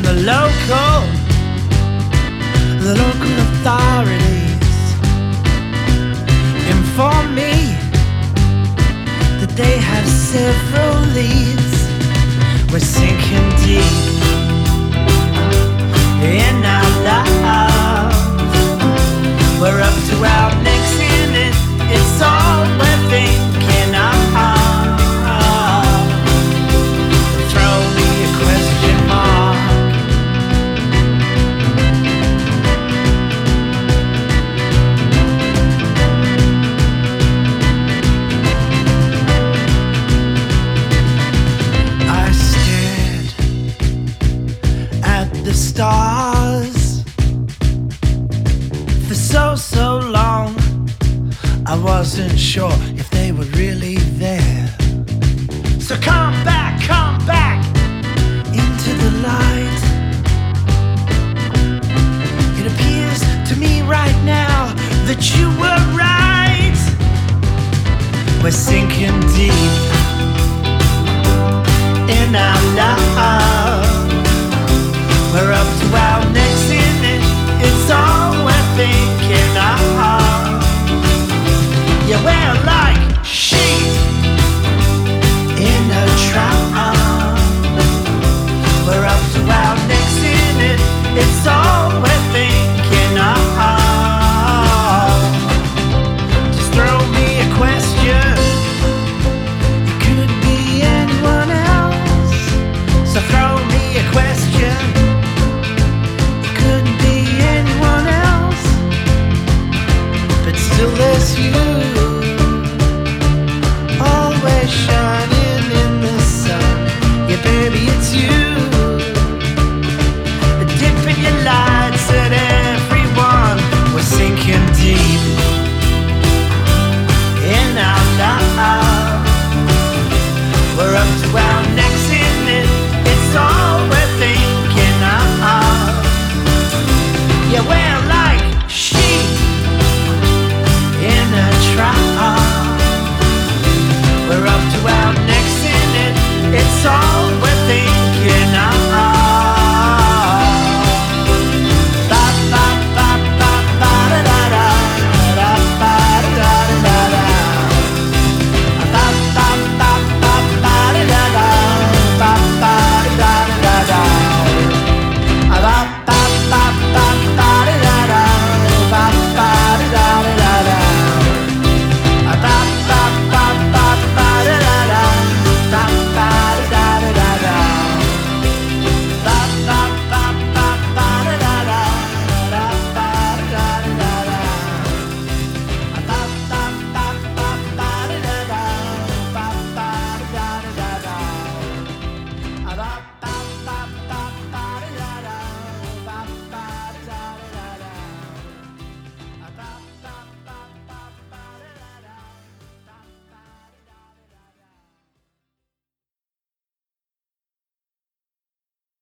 the local authorities inform me that they have several leads. We're sinking deep in our love. We're up to our necks in it. It's all we're thinking of. Throw me a question mark. I stared at the stars for so long. I wasn't sure if they were really there. So come back into the light. It appears to me right now that you were right. We're sinking deep in our love. We're up to our